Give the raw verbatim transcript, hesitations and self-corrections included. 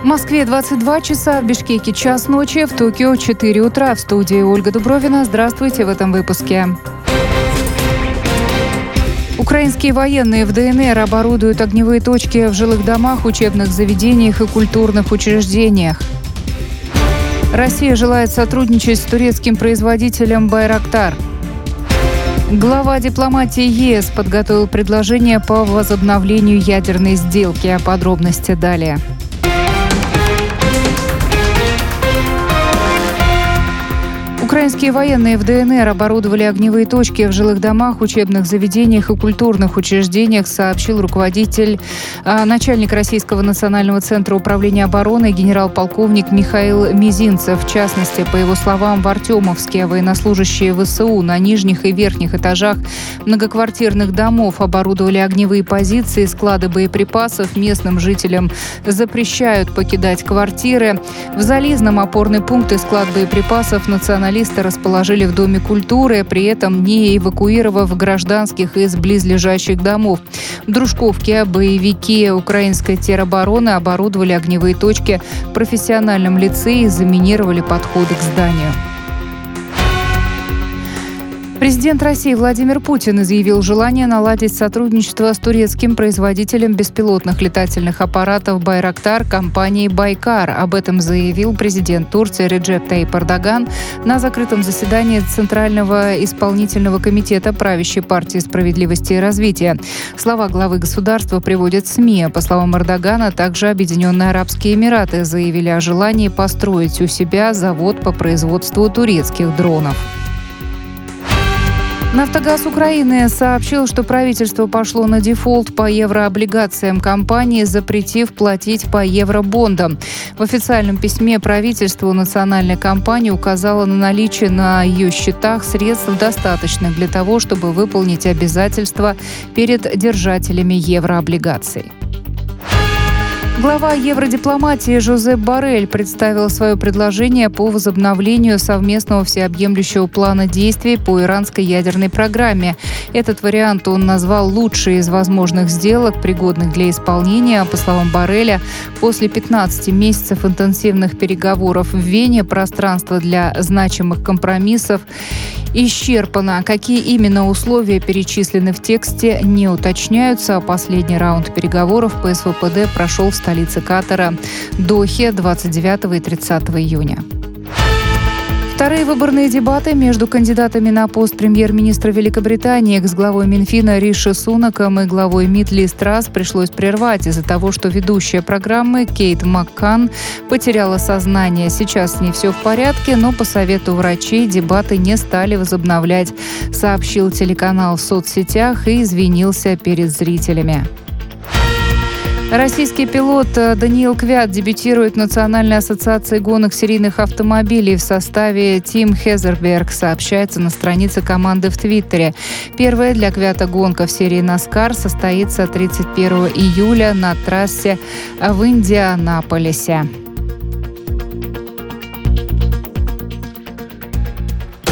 В Москве двадцать два часа, в Бишкеке час ночи, в Токио четыре утра. В студии Ольга Дубровина. Здравствуйте в этом выпуске. Украинские военные в ДНР оборудуют огневые точки в жилых домах, учебных заведениях и культурных учреждениях. Россия желает сотрудничать с турецким производителем «Байрактар». Глава дипломатии ЕС подготовил предложение по возобновлению ядерной сделки. О подробности далее. Украинские военные в ДНР оборудовали огневые точки в жилых домах, учебных заведениях и культурных учреждениях, сообщил руководитель, э, начальник Российского национального центра управления обороны генерал-полковник Михаил Мизинцев. В частности, по его словам, в Артемовске военнослужащие ВСУ на нижних и верхних этажах многоквартирных домов оборудовали огневые позиции, склады боеприпасов. Местным жителям запрещают покидать квартиры. В Зализном опорный пункт и склад боеприпасов националисты расположили в Доме культуры, при этом не эвакуировав гражданских из близлежащих домов. В Дружковке боевики украинской теробороны оборудовали огневые точки в профессиональном лицее и заминировали подходы к зданию. Президент России Владимир Путин изъявил желание наладить сотрудничество с турецким производителем беспилотных летательных аппаратов «Байрактар» компанией «Байкар». Об этом заявил президент Турции Реджеп Тайип Эрдоган на закрытом заседании Центрального исполнительного комитета правящей партии «Справедливости и развития». Слова главы государства приводят СМИ. По словам Эрдогана, также Объединенные Арабские Эмираты заявили о желании построить у себя завод по производству турецких дронов. «Нафтогаз Украины» сообщил, что правительство пошло на дефолт по еврооблигациям компании, запретив платить по евробондам. В официальном письме правительству национальная компания указала на наличие на ее счетах средств, достаточных для того, чтобы выполнить обязательства перед держателями еврооблигаций. Глава евродипломатии Жозеп Боррель представил свое предложение по возобновлению совместного всеобъемлющего плана действий по иранской ядерной программе. Этот вариант он назвал лучшей из возможных сделок, пригодных для исполнения. По словам Борреля, после пятнадцати месяцев интенсивных переговоров в Вене пространство для значимых компромиссов исчерпано. Какие именно условия перечислены в тексте, не уточняются. Последний раунд переговоров по СВПД прошел в столице Катара Дохе двадцать девятого и тридцатого июня. Вторые выборные дебаты между кандидатами на пост премьер-министра Великобритании, экс-главой Минфина Риши Сунаком и главой МИД Лиз Трасс пришлось прервать из-за того, что ведущая программы Кейт Маккан потеряла сознание. Сейчас с ней все в порядке, но по совету врачей дебаты не стали возобновлять, сообщил телеканал в соцсетях и извинился перед зрителями. Российский пилот Даниил Квят дебютирует в Национальной ассоциации гонок серийных автомобилей в составе Team Хезерберг, сообщается на странице команды в Твиттере. Первая для Квята гонка в серии NASCAR состоится тридцать первого июля на трассе в Индианаполисе.